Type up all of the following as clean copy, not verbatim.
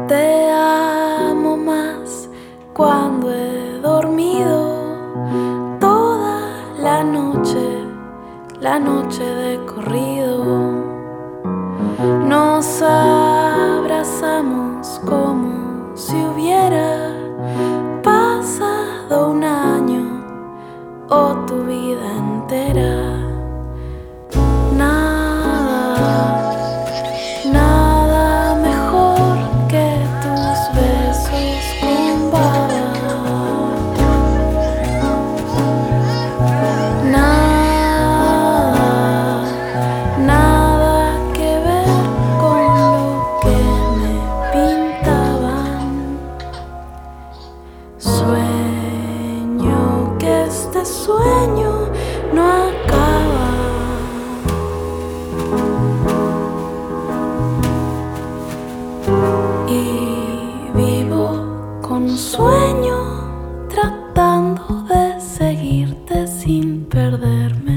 Te amo más cuando he dormido toda la noche de corrido. Nos abrazamos como si hubiera pasado un año o tu vida entera. Nada mejor que tus besos con baba. Nada que ver con lo que me pintaban. Sueño que este sueño no acaba. Y vivo con un sueño tratando de seguirte sin perderme.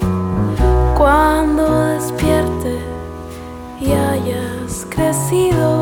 Cuando despierte y hayas crecido,